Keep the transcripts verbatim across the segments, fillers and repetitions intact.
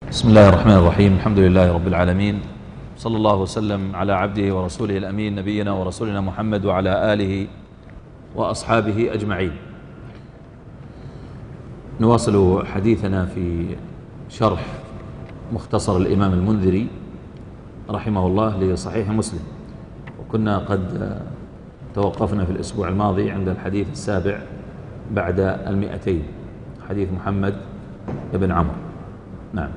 بسم الله الرحمن الرحيم. الحمد لله رب العالمين، صلى الله وسلم على عبده ورسوله الأمين نبينا ورسولنا محمد وعلى آله وأصحابه أجمعين. نواصل حديثنا في شرح مختصر الإمام المنذري رحمه الله لصحيح مسلم، وكنا قد توقفنا في الأسبوع الماضي عند الحديث السابع بعد المئتين، حديث محمد بن عمرو. نعم.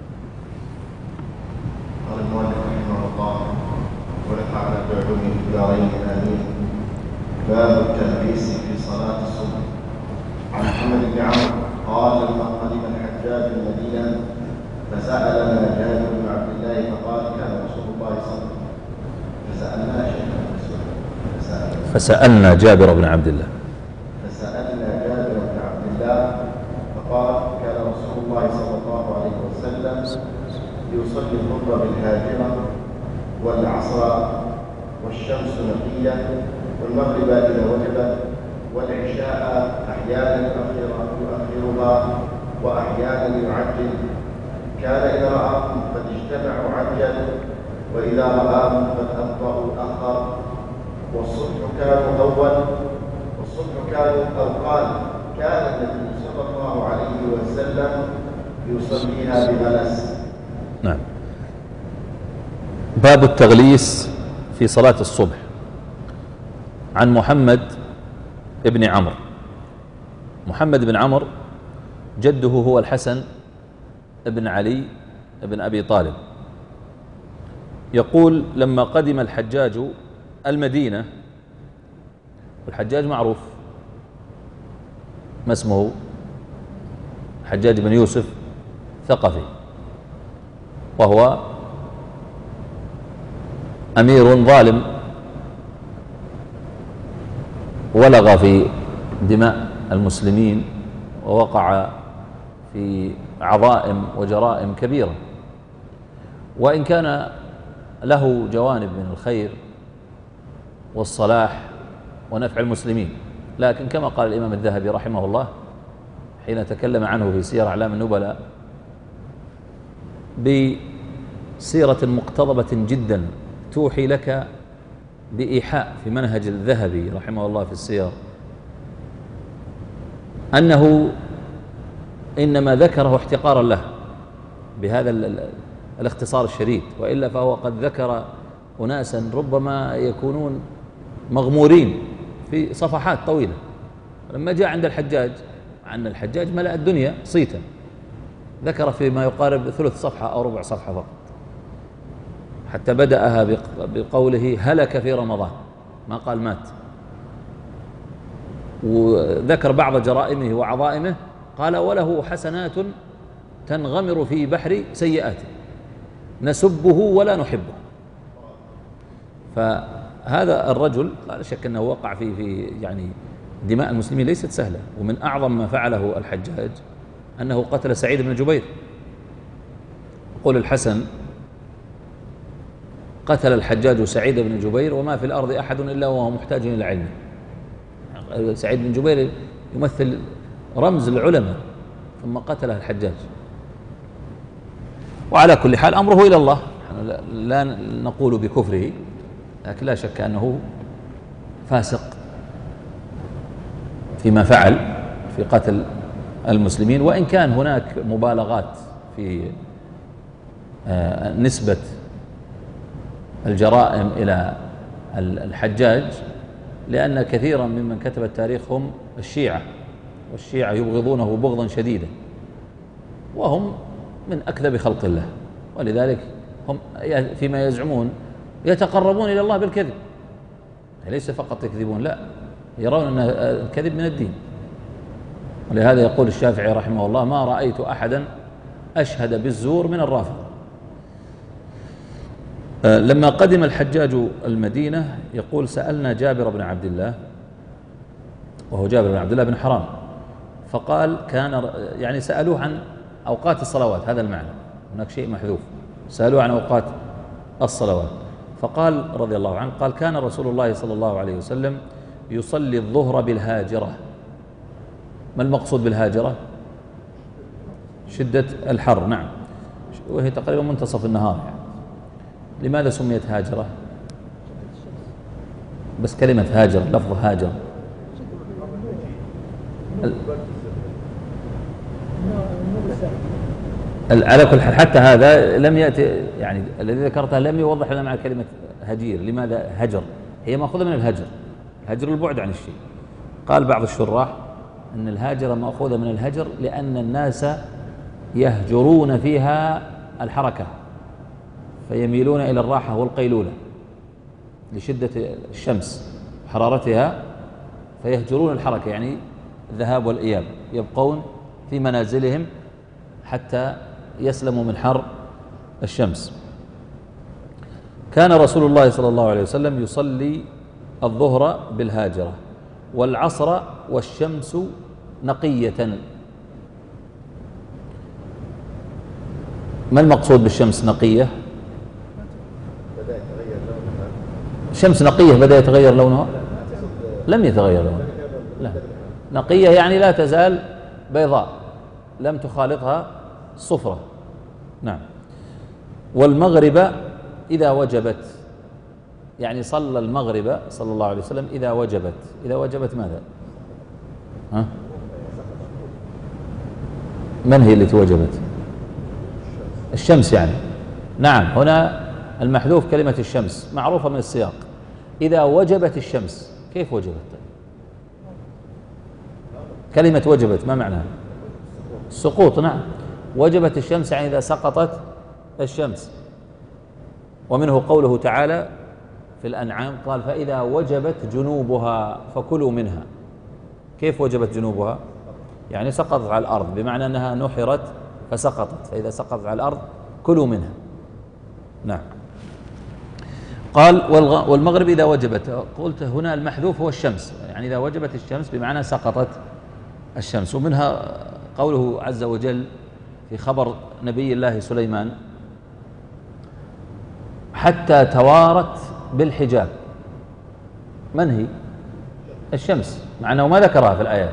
قال المؤلف رحمه الله ونفعنا بعلومه في دارين امين. باب التلبيس في صلاه الصبح. عن محمد بن عمرو قال لما قدم الحجاج المدينه فسالنا جابر بن عبد الله فقال كان رسول الله صلى الله عليه وسلم فسالنا شيخا فسالنا جابر بن عبد الله فسالنا جابر بن عبد الله فقال كان رسول الله صلى الله عليه وسلم يصلي الظهر بالهاجرة والعصر والشمس نقية والمغرب إذا وجبت والعشاء أحيانا يؤخرها وأحيانا يعجل. كان إذا رآهم قد اجتمعوا عجل وإذا رآهم قد أبطأوا أخر. والصبح كانوا أول والصبح كانوا أو قال كان النبي صلى الله عليه وسلم يصليها بغلس. نعم. باب التغليس في صلاة الصبح. عن محمد بن عمرو. محمد بن عمرو جده هو الحسن بن علي بن أبي طالب. يقول لما قدم الحجاج المدينة، والحجاج معروف ما اسمه، حجاج بن يوسف ثقفي، وهو أمير ظالم ولغ في دماء المسلمين ووقع في عظائم وجرائم كبيرة، وإن كان له جوانب من الخير والصلاح ونفع المسلمين، لكن كما قال الإمام الذهبي رحمه الله حين تكلم عنه في سير أعلام النبلاء بسيرة مقتضبة جدا توحي لك بإيحاء في منهج الذهبي رحمه الله في السير، أنه إنما ذكره احتقارا له بهذا الاختصار الشديد، وإلا فهو قد ذكر أناسا ربما يكونون مغمورين في صفحات طويلة. لما جاء عند الحجاج، عن الحجاج ملأ الدنيا صيتا، ذكر فيما يقارب ثلث صفحة أو ربع صفحة فقط، حتى بدأها بقوله هلك في رمضان، ما قال مات. وذكر بعض جرائمه وعظائمه، قال وله حسنات تنغمر في بحر سيئاته نسبه ولا نحبه. فهذا الرجل لا شك أنه وقع في في يعني دماء المسلمين ليست سهلة، ومن أعظم ما فعله الحجاج أنه قتل سعيد بن جبير. يقول الحسن قتل الحجاج سعيد بن جبير وما في الأرض أحد إلا وهو محتاج إلى علمه. سعيد بن جبير يمثل رمز العلماء، ثم قتله الحجاج. وعلى كل حال أمره إلى الله، لا نقول بكفره، لكن لا شك أنه فاسق فيما فعل في قتل المسلمين، وإن كان هناك مبالغات في نسبة الجرائم إلى الحجاج، لأن كثيرا ممن كتب التاريخ هم الشيعة، والشيعة يبغضونه بغضا شديدا، وهم من أكذب خلق الله، ولذلك هم فيما يزعمون يتقربون إلى الله بالكذب، ليس فقط يكذبون، لا، يرون أن الكذب من الدين. ولهذا يقول الشافعي رحمه الله ما رأيت أحدا أشهد بالزور من الرافضة. لما قدم الحجاج المدينة يقول سألنا جابر بن عبد الله، وهو جابر بن عبد الله بن حرام، فقال كان يعني سألوه عن أوقات الصلوات، هذا المعنى، هناك شيء محذوف، سألوه عن أوقات الصلوات، فقال رضي الله عنه قال كان رسول الله صلى الله عليه وسلم يصلي الظهر بالهاجرة. ما المقصود بالهاجرة؟ شدة الحر، نعم. وهي تقريبا منتصف النهار يعني. لماذا سميت هاجرة؟ بس كلمة هاجر، لفظ هاجر على كل حال حتى هذا لم يأتي، يعني الذي ذكرته لم يوضح لنا مع كلمة هجير. لماذا هجر؟ هي مأخوذة من الهجر، الهجر البعد عن الشيء. قال بعض الشراح أن الهاجرة مأخوذة من الهجر لأن الناس يهجرون فيها الحركة فيميلون إلى الراحة والقيلولة لشدة الشمس وحرارتها، فيهجرون الحركة يعني الذهاب والإياب، يبقون في منازلهم حتى يسلموا من حر الشمس. كان رسول الله صلى الله عليه وسلم يصلي الظهر بالهاجرة والعصر والشمس نقية. ما المقصود بالشمس نقية؟ شمس نقية بدأ يتغير لونها؟ لم يتغير لونها، لا، نقية يعني لا تزال بيضاء لم تخالطها صفرة. نعم. والمغرب إذا وجبت، يعني صلى المغرب صلى الله عليه وسلم إذا وجبت. إذا وجبت ماذا؟ ها؟ من هي التي وجبت؟ الشمس يعني. نعم، هنا المحذوف كلمة الشمس معروفة من السياق. إذا وجبت الشمس، كيف وجبت؟ كلمة وجبت ما معناها؟ السقوط. نعم، وجبت الشمس يعني إذا سقطت الشمس. ومنه قوله تعالى في الأنعام قال فإذا وجبت جنوبها فكلوا منها. كيف وجبت جنوبها؟ يعني سقطت على الأرض، بمعنى أنها نحرت فسقطت، فإذا سقطت على الأرض كلوا منها. نعم. قال والمغرب إذا وجبت، قلت هنا المحذوف هو الشمس، يعني إذا وجبت الشمس بمعنى سقطت الشمس. ومنها قوله عز وجل في خبر نبي الله سليمان حتى توارت بالحجاب. من هي؟ الشمس، مع أنه ما ذكرها في الآيات.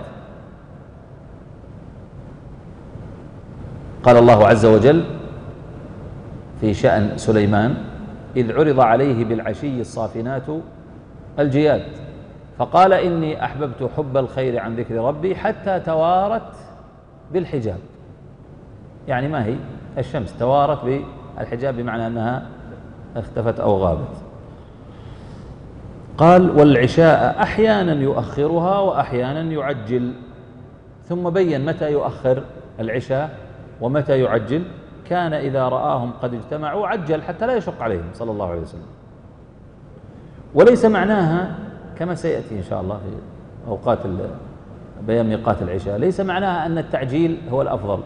قال الله عز وجل في شأن سليمان إذ عرض عليه بالعشي الصافنات الجياد فقال إني أحببت حب الخير عن ذكر ربي حتى توارت بالحجاب. يعني ما هي؟ الشمس توارت بالحجاب بمعنى أنها اختفت أو غابت. قال والعشاء أحيانا يؤخرها وأحيانا يعجل، ثم بين متى يؤخر العشاء ومتى يعجل. كان إذا رآهم قد اجتمعوا عجل حتى لا يشق عليهم صلى الله عليه وسلم. وليس معناها كما سيأتي إن شاء الله في أوقات بيان ميقات العشاء، ليس معناها أن التعجيل هو الأفضل،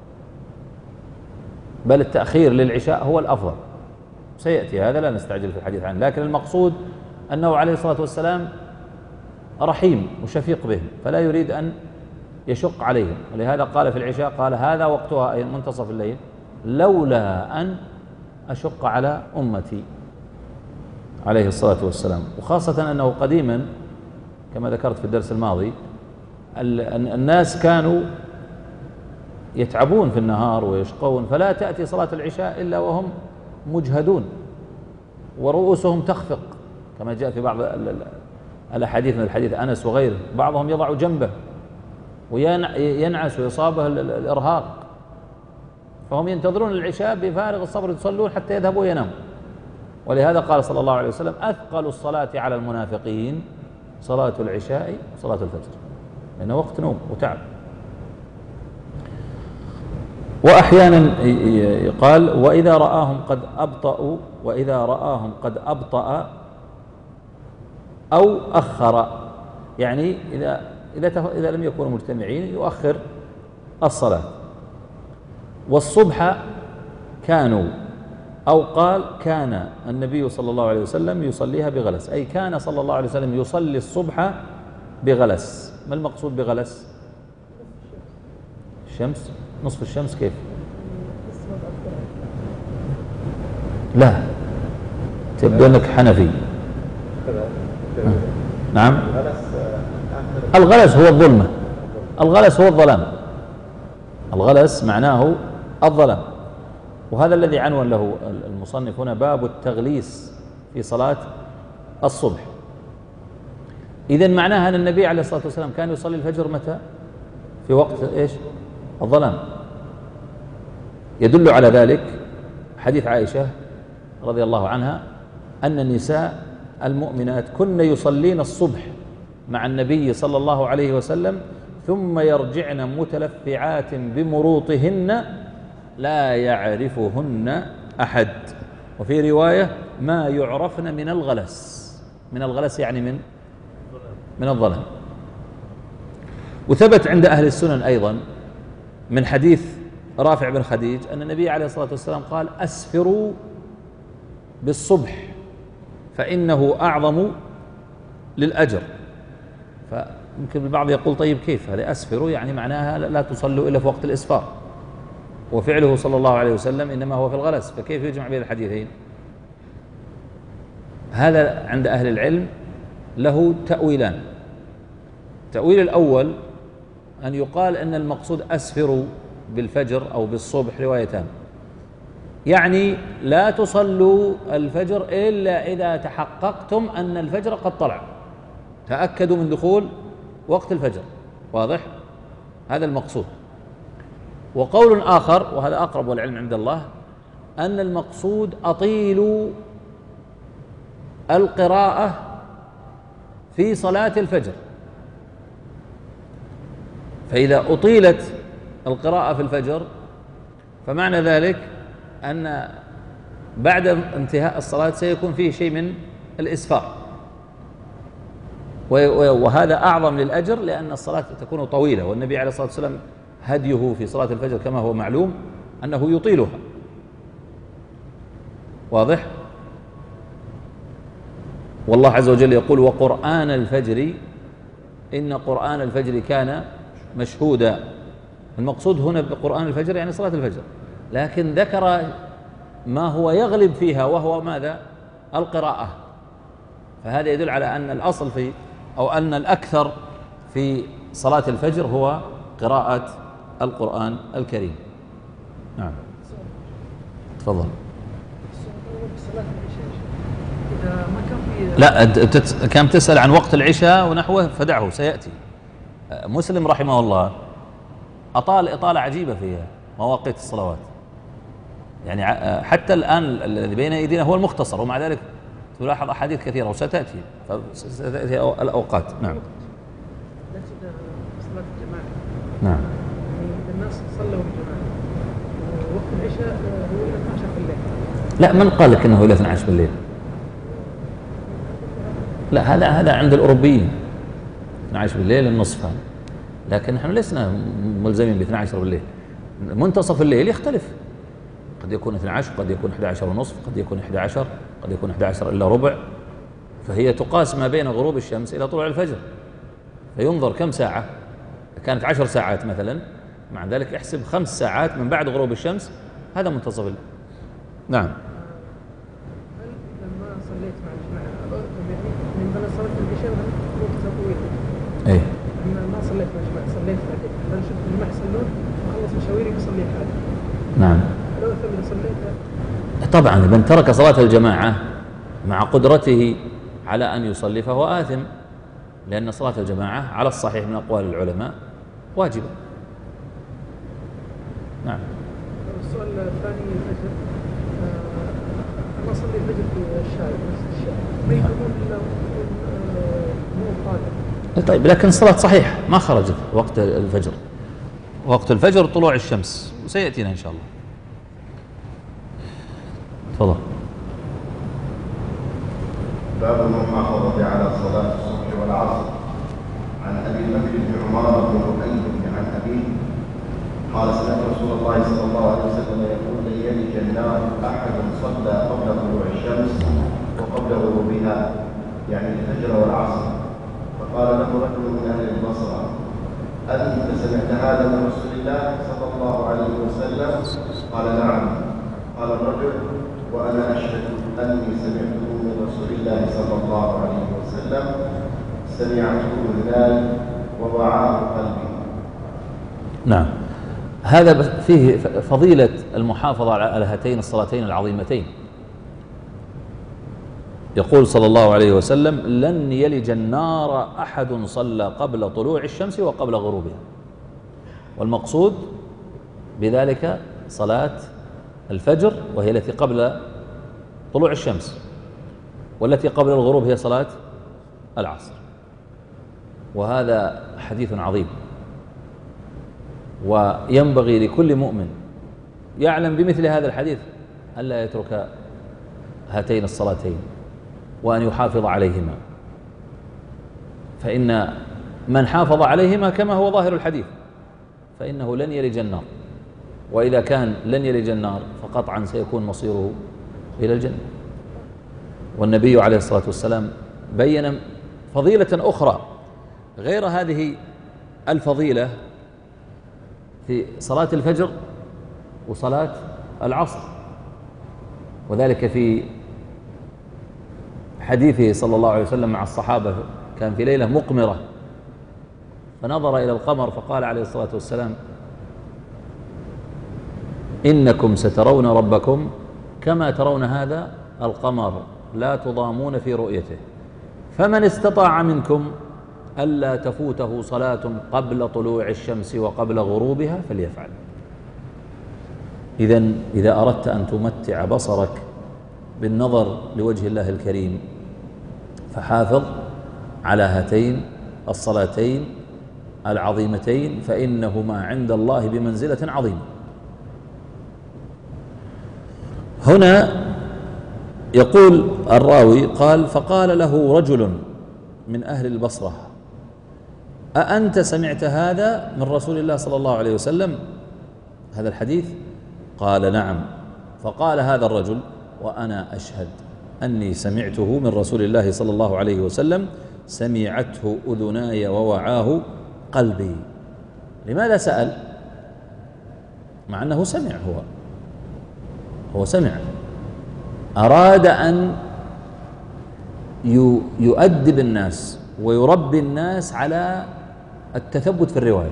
بل التأخير للعشاء هو الأفضل. سيأتي هذا، لا نستعجل في الحديث عنه، لكن المقصود أنه عليه الصلاة والسلام رحيم وشفيق بهم فلا يريد أن يشق عليهم، ولهذا قال في العشاء قال هذا وقتها أي منتصف الليل لولا أن أشق على أمتي عليه الصلاة والسلام. وخاصة أنه قديما كما ذكرت في الدرس الماضي الناس كانوا يتعبون في النهار ويشقون، فلا تأتي صلاة العشاء إلا وهم مجهدون ورؤوسهم تخفق كما جاء في بعض الأحاديث من الحديث أنس وغيره، بعضهم يضع جنبه وينعس ويصابه الإرهاق، فهم ينتظرون العشاء بفارغ الصبر يصلون حتى يذهبوا ويناموا. ولهذا قال صلى الله عليه وسلم أثقل الصلاة على المنافقين صلاة العشاء وصلاة الفجر، لأنه وقت نوم وتعب. وأحيانا يقال وإذا رآهم قد أبطأوا، وإذا رآهم قد أبطأ أو أخر، يعني إذا إذا إذا لم يكونوا مجتمعين يؤخر الصلاة. والصبح كانوا، أو قال كان النبي صلى الله عليه وسلم يصليها بغلس، أي كان صلى الله عليه وسلم يصلي الصبح بغلس. ما المقصود بغلس؟ الشمس، نصف الشمس كيف؟ لا، تبدو أنك حنفي. نعم، الغلس هو الظلمة، الغلس هو الظلام، الغلس معناه الظلام. وهذا الذي عنون له المصنف هنا باب التغليس في صلاة الصبح. إذن معناها أن النبي عليه الصلاة والسلام كان يصلي الفجر متى؟ في وقت إيش؟ الظلام. يدل على ذلك حديث عائشة رضي الله عنها أن النساء المؤمنات كن يصلين الصبح مع النبي صلى الله عليه وسلم ثم يرجعن متلفعات بمروطهن لا يعرفهن أحد، وفي رواية ما يعرفن من الغلس. من الغلس يعني من من الظلم. وثبت عند أهل السنن أيضا من حديث رافع بن خديج أن النبي عليه الصلاة والسلام قال أسفروا بالصبح فإنه أعظم للأجر. فيمكن البعض يقول طيب كيف هذا أسفروا؟ يعني معناها لا تصلوا إلا في وقت الإسفار، وفعله صلى الله عليه وسلم إنما هو في الغلس، فكيف يجمع بين الحديثين؟ هذا عند أهل العلم له تأويلان. التأويل الأول أن يقال أن المقصود أسفروا بالفجر أو بالصبح روايتان، يعني لا تصلوا الفجر إلا إذا تحققتم أن الفجر قد طلع، تأكدوا من دخول وقت الفجر. واضح؟ هذا المقصود. وقول آخر وهذا أقرب والعلم عند الله أن المقصود أطيلوا القراءة في صلاة الفجر، فإذا أطيلت القراءة في الفجر فمعنى ذلك أن بعد انتهاء الصلاة سيكون فيه شيء من الإسفار، وهذا أعظم للأجر لأن الصلاة تكون طويلة، والنبي عليه الصلاة والسلام هديه في صلاة الفجر كما هو معلوم أنه يطيلها. واضح؟ والله عز وجل يقول وقرآن الفجر إن قرآن الفجر كان مشهودا. المقصود هنا بقرآن الفجر يعني صلاة الفجر، لكن ذكر ما هو يغلب فيها وهو ماذا؟ القراءة. فهذا يدل على أن الأصل في أو أن الأكثر في صلاة الفجر هو قراءة القرآن الكريم. نعم تفضل. لا كان تسأل عن وقت العشاء ونحوه فدعه سيأتي. مسلم رحمه الله أطال إطالة عجيبة في مواقيت الصلوات، يعني حتى الآن الذي بين أيدينا هو المختصر، ومع ذلك تلاحظ أحاديث كثيرة وستأتي ستأتي الأوقات. نعم. صلاة الجماعة. نعم. الناس صلوا بالجماعة وقت العشاء هو إلى اثني عشر بالليل. لا من قال لك أنه إلى اثني عشر بالليل؟ لا هذا هذا عند الأوروبيين اثني عشر بالليل النصف هذا، لكن نحن لسنا ملزمين ب اثني عشر بالليل. منتصف الليل يختلف، قد يكون اثني عشر، قد يكون أحد عشر ونصف، قد يكون أحد عشر، قد يكون أحد عشر إلا ربع، فهي تقاس ما بين غروب الشمس إلى طلوع الفجر، فينظر كم ساعة. كانت عشر ساعات مثلا، مع ذلك احسب خمس ساعات من بعد غروب الشمس، هذا منتصف الليل. نعم. هل لما صليت مع الجماعة من بين صلاة العشاء وقت طويل؟ إيه. لما ما صليت مع الجماعة صليت بعدين، أنا شفت الجماعة يصلون وخلص مشاويري بصلي حالي. نعم. لو ثم صليت طبعا من ترك صلاة الجماعة مع قدرته على أن يصلي فهو آثم، لأن صلاة الجماعة على الصحيح من أقوال العلماء واجبة. نعم. السؤال الثاني الفجر، أنا أصلي الفجر في الشارع نفس الشارع ما يكون إلا مو قادر. طيب لكن الصلاة صحيحة ما خرجت وقت الفجر، وقت الفجر طلوع الشمس، وسيأتينا إن شاء الله. تفضل. باب المحافظة على صلاة الصبح والعصر. عن أبي بكر بن عمر بن لؤي عن أبيه قال سمعت رسول الله صلى الله عليه وسلم يقول لن يلج النار أحد صلى قبل طلوع الشمس وقبل غروبها، يعني الفجر والعصر. فقال له رجل من أهل البصرة أنت سمعت هذا من رسول الله صلى الله عليه وسلم؟ قال نعم. قال الرجل وأنا أشهد أني سمعته من رسول الله صلى الله عليه وسلم سمعته اذنان ووعاه قلبي. نعم. هذا فيه فضيلة المحافظة على هاتين الصلاتين العظيمتين. يقول صلى الله عليه وسلم: لن يلج النار أحد صلى قبل طلوع الشمس وقبل غروبها. والمقصود بذلك صلاة الفجر، وهي التي قبل طلوع الشمس، والتي قبل الغروب هي صلاة العصر. وهذا حديث عظيم، وينبغي لكل مؤمن يعلم بمثل هذا الحديث ألا يترك هاتين الصلاتين وأن يحافظ عليهما، فإن من حافظ عليهما كما هو ظاهر الحديث فإنه لن يلج النار، وإذا كان لن يلج النار فقطعا سيكون مصيره إلى الجنة. والنبي عليه الصلاة والسلام بين فضيلة أخرى غير هذه الفضيلة في صلاة الفجر وصلاة العصر، وذلك في حديثه صلى الله عليه وسلم مع الصحابة. كان في ليلة مقمرة فنظر إلى القمر فقال عليه الصلاة والسلام: إنكم سترون ربكم كما ترون هذا القمر لا تضامون في رؤيته، فمن استطاع منكم ألا تفوته صلاة قبل طلوع الشمس وقبل غروبها فليفعل. إذن إذا أردت أن تمتع بصرك بالنظر لوجه الله الكريم فحافظ على هاتين الصلاتين العظيمتين، فإنهما عند الله بمنزلة عظيمة. هنا يقول الراوي قال: فقال له رجل من أهل البصرة: أأنت سمعت هذا من رسول الله صلى الله عليه وسلم، هذا الحديث؟ قال: نعم. فقال هذا الرجل: وأنا أشهد أني سمعته من رسول الله صلى الله عليه وسلم، سمعته أذناي ووعاه قلبي. لماذا سأل؟ مع أنه سمع، هو هو سمع، أراد أن يؤدب الناس ويربي الناس على التثبت في الرواية.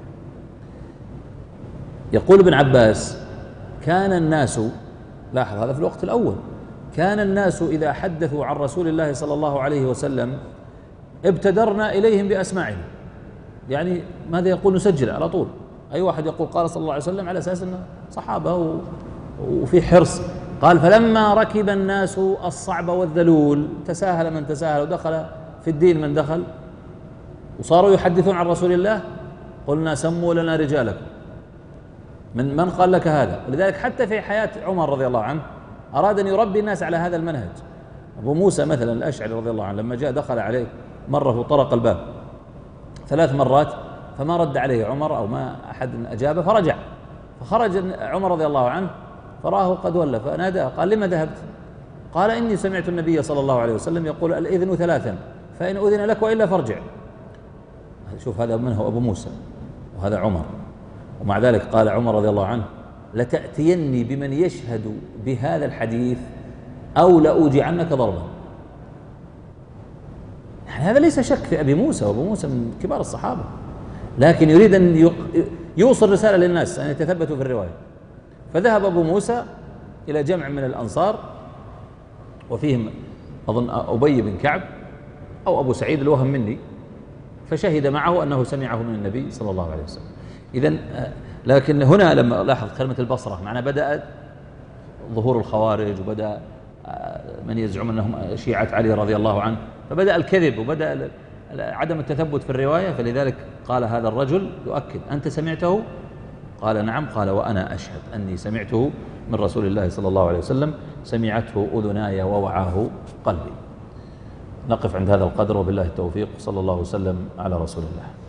يقول ابن عباس: كان الناس، لاحظ هذا في الوقت الأول، كان الناس إذا حدثوا عن رسول الله صلى الله عليه وسلم ابتدرنا إليهم بأسماعهم، يعني ماذا يقول؟ نسجل على طول، أي واحد يقول قال صلى الله عليه وسلم على أساس أنه صحابة وفي حرص. قال: فلما ركب الناس الصعب والذلول تساهل من تساهل ودخل في الدين من دخل، وصاروا يحدثون عن رسول الله، قلنا سموا لنا رجالكم. من من قال لك هذا؟ ولذلك حتى في حياة عمر رضي الله عنه أراد أن يربي الناس على هذا المنهج. أبو موسى مثلا الأشعري رضي الله عنه لما جاء دخل عليه مرة وطرق الباب ثلاث مرات فما رد عليه عمر أو ما أحد أجابه، فرجع، فخرج عمر رضي الله عنه فراه قد ولى فنادى، قال: لما ذهبت؟ قال: إني سمعت النبي صلى الله عليه وسلم يقول: الإذن ثلاثا، فإن أذن لك وإلا فارجع. شوف هذا منه أبو موسى وهذا عمر، ومع ذلك قال عمر رضي الله عنه: لتأتيني بمن يشهد بهذا الحديث أو لأوجعنك ضربا. يعني هذا ليس شك في أبي موسى، وأبو موسى من كبار الصحابة، لكن يريد أن يوصل رسالة للناس أن يتثبتوا في الرواية. فذهب أبو موسى إلى جمع من الأنصار وفيهم أظن أبي بن كعب أو أبو سعيد، الوهم مني، فشهد معه أنه سمعه من النبي صلى الله عليه وسلم. إذن لكن هنا لما لاحظ كلمة البصرة معنا بدأ ظهور الخوارج، وبدأ من يزعم أنهم شيعة علي رضي الله عنه، فبدأ الكذب وبدأ عدم التثبت في الرواية. فلذلك قال هذا الرجل يؤكد: أنت سمعته؟ قال: نعم. قال: وأنا أشهد أني سمعته من رسول الله صلى الله عليه وسلم، سمعته أذناي ووعاه قلبي. نقف عند هذا القدر، وبالله التوفيق، صلى الله وسلم على رسول الله.